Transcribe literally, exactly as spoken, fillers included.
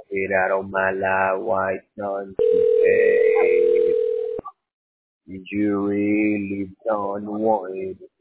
Get out of my life, white son today. Did you really don't want it?